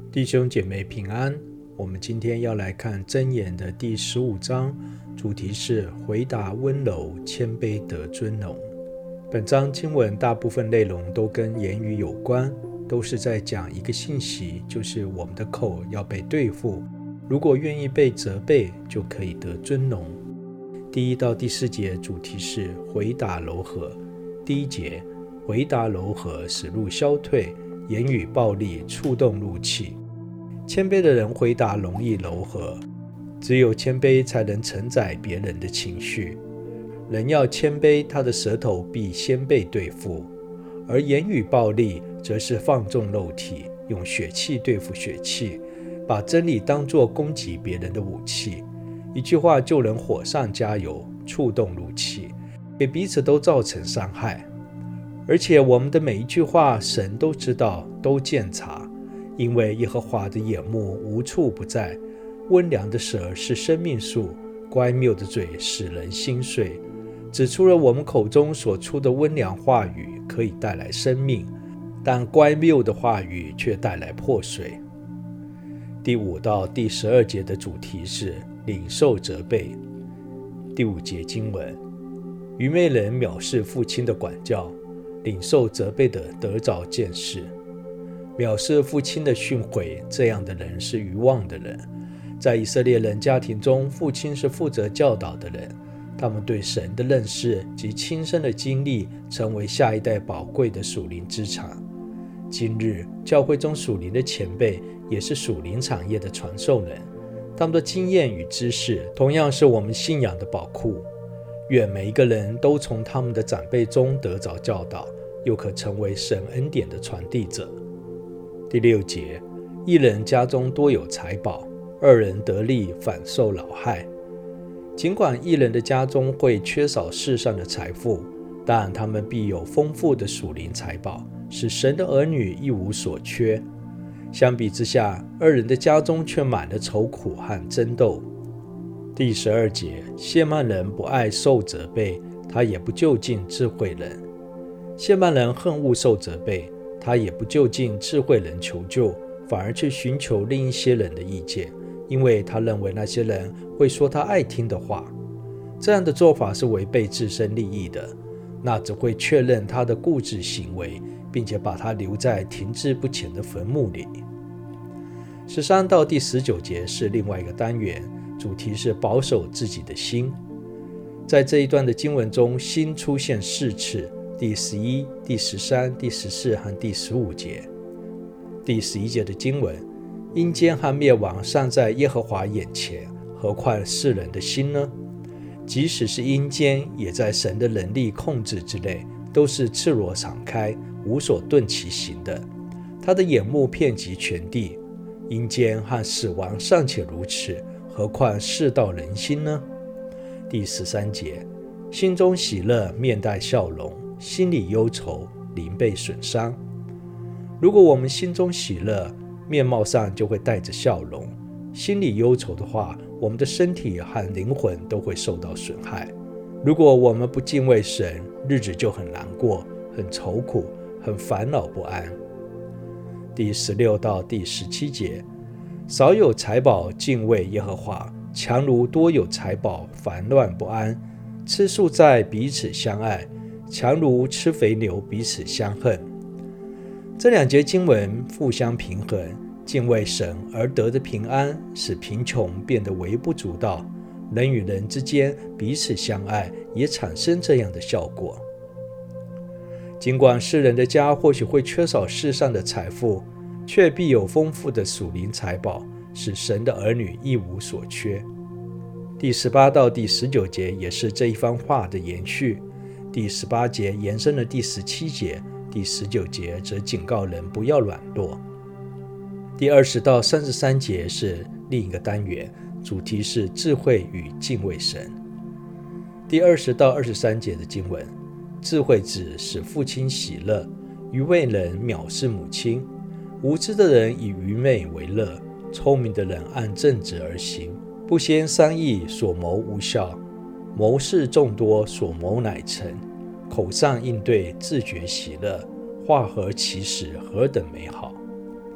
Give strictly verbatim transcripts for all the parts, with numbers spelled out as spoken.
弟兄姐妹平安，我们今天要来看箴言的第十五章，主题是回答温柔谦卑得尊荣。本章经文大部分内容都跟言语有关，都是在讲一个信息，就是我们的口要被对付，如果愿意被责备，就可以得尊荣。第一到第四节主题是回答柔和。第一节，回答柔和使怒消退，言语暴力触动怒气。谦卑的人回答容易柔和，只有谦卑才能承载别人的情绪。人要谦卑，他的舌头必先被对付，而言语暴力则是放纵肉体，用血气对付血气，把真理当作攻击别人的武器。一句话就能火上加油，触动怒气，给彼此都造成伤害。而且我们的每一句话，神都知道，都鉴察，因为耶和华的眼目无处不在。温良的舌是生命树，乖谬的嘴使人心碎。指出了我们口中所出的温良话语可以带来生命，但乖谬的话语却带来破碎。第五到第十二节的主题是领受责备。第五节经文，愚昧人藐视父亲的管教，领受责备的得着见识。藐视父亲的训诲，这样的人是愚妄的人。在以色列人家庭中，父亲是负责教导的人，他们对神的认识及亲身的经历，成为下一代宝贵的属灵资产。今日教会中属灵的前辈也是属灵产业的传授人，他们的经验与知识同样是我们信仰的宝库。愿每一个人都从他们的长辈中得着教导，又可成为神恩典的传递者。第六节，一人家中多有财宝，二人得利反受劳害。尽管一人的家中会缺少世上的财富，但他们必有丰富的属灵财宝，使神的儿女一无所缺。相比之下，二人的家中却满了愁苦和争斗。第十二节，亵慢人不爱受责备，他也不就近智慧人。亵慢人恨恶受责备，他也不就近智慧人求救，反而去寻求另一些人的意见，因为他认为那些人会说他爱听的话。这样的做法是违背自身利益的，那只会确认他的固执行为，并且把他留在停滞不前的坟墓里。十三到第十九节是另外一个单元，主题是保守自己的心。在这一段的经文中，心出现四次，第十一、第十三、第十四和第十五节。第十一节的经文，阴间和灭亡尚在耶和华眼前，何况世人的心呢？即使是阴间，也在神的能力控制之内，都是赤裸敞开，无所遁其形的。他的眼目遍及全地，阴间和死亡尚且如此，何况世道人心呢？第十三节，心中喜乐，面带笑容，心里忧愁，灵被损伤。如果我们心中喜乐，面貌上就会带着笑容；心里忧愁的话，我们的身体和灵魂都会受到损害。如果我们不敬畏神，日子就很难过，很愁苦，很烦恼不安。第十六到第十七节，少有财宝敬畏耶和华，强如多有财宝烦乱不安。吃素菜彼此相爱，强如吃肥牛彼此相恨。这两节经文互相平衡，敬畏神而得的平安，使贫穷变得微不足道。人与人之间彼此相爱，也产生这样的效果。尽管世人的家或许会缺少世上的财富，却必有丰富的属灵财宝，使神的儿女一无所缺。第十八到第十九节也是这一番话的延续。第十八节延伸了第十七节，第十九节则警告人不要软弱。第二十到三十三节是另一个单元，主题是智慧与敬畏神。第二十到二十三节的经文，智慧子使父亲喜乐，愚昧人藐视母亲。无知的人以愚昧为乐，聪明的人按正直而行。不先商议，所谋无效；谋事众多，所谋乃成。口上应对，自觉喜乐，话合其实，何等美好！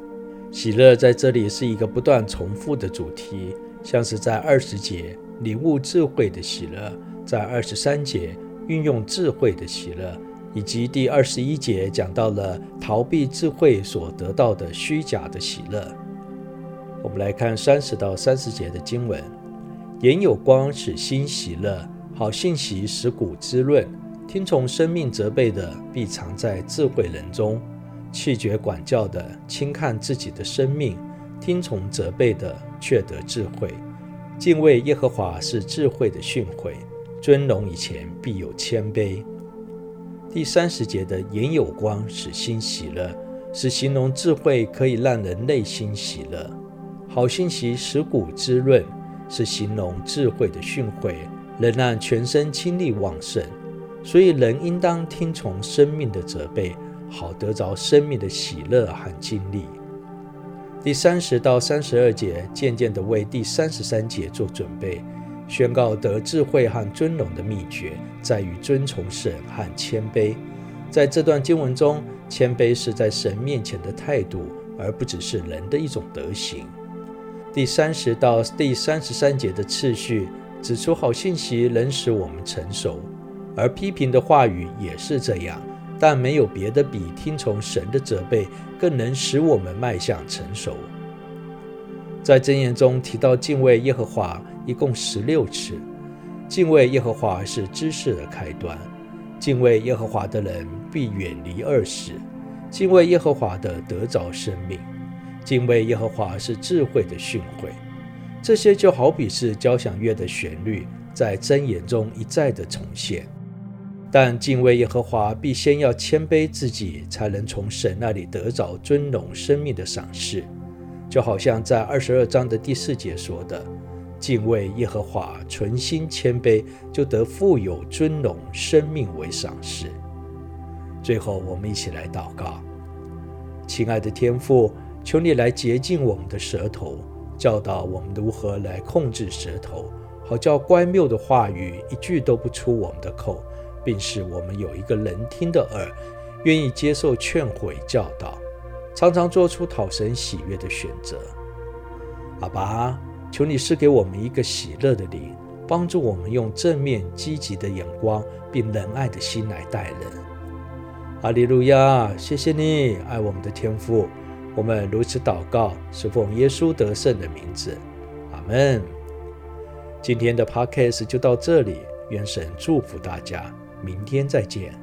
喜乐在这里是一个不断重复的主题，像是在二十节领悟智慧的喜乐，在二十三节运用智慧的喜乐，以及第二十一节讲到了逃避智慧所得到的虚假的喜乐。我们来看三十到三十节的经文。眼有光使心喜乐，好信息使骨滋润。听从生命责备的，必藏在智慧人中；弃绝管教的，轻看自己的生命；听从责备的，却得智慧。敬畏耶和华是智慧的训诲，尊荣以前必有谦卑。第三十节的眼有光使心喜乐，是形容智慧可以让人内心喜乐；好信息使骨滋润，是形容智慧的训诲能让全身精力旺盛。所以人应当听从生命的责备，好得着生命的喜乐和精力。第三十到三十二节渐渐地为第三十三节做准备，宣告得智慧和尊荣的秘诀在于遵从神和谦卑。在这段经文中，谦卑是在神面前的态度，而不只是人的一种德行。第三十到第三十三节的次序指出好信息能使我们成熟，而批评的话语也是这样，但没有别的比听从神的责备更能使我们迈向成熟。在箴言中提到敬畏耶和华一共十六次，敬畏耶和华是知识的开端，敬畏耶和华的人必远离恶事，敬畏耶和华的得着生命，敬畏耶和华是智慧的训诲。这些就好比是交响乐的旋律，在箴言中一再的重现。但敬畏耶和华必先要谦卑自己，才能从神那里得着尊荣生命的赏识。就好像在二十二章的第四节说的，敬畏耶和华存心谦卑，就得富有尊荣生命为赏识。最后我们一起来祷告。亲爱的天父，求你来洁净我们的舌头，教导我们如何来控制舌头，好叫乖谬的话语一句都不出我们的口，并使我们有一个能听的耳，愿意接受劝诲教导，常常做出讨神喜悦的选择。阿爸，求你赐给我们一个喜乐的灵，帮助我们用正面积极的眼光并仁爱的心来待人。哈利路亚，谢谢你爱我们的天父，我们如此祷告是奉耶稣得胜的名字，阿们。今天的 Podcast 就到这里，愿神祝福大家，明天再见。